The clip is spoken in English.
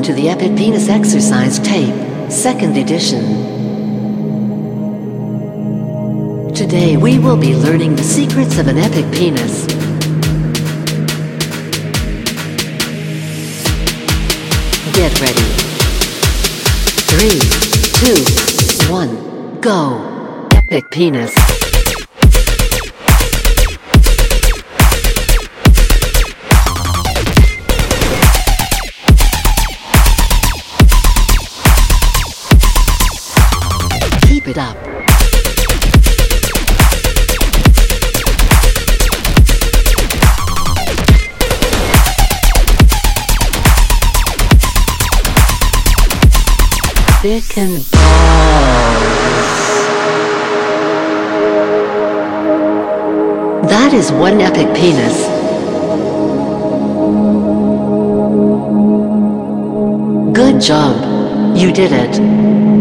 to the Epic Penis Exercise Tape, 2nd edition. Today we will be learning the secrets of an epic penis. Get ready. 3, 2, 1, go! Epic penis. Keep it up. Thick and balls. That is one epic penis. Good job. You did it.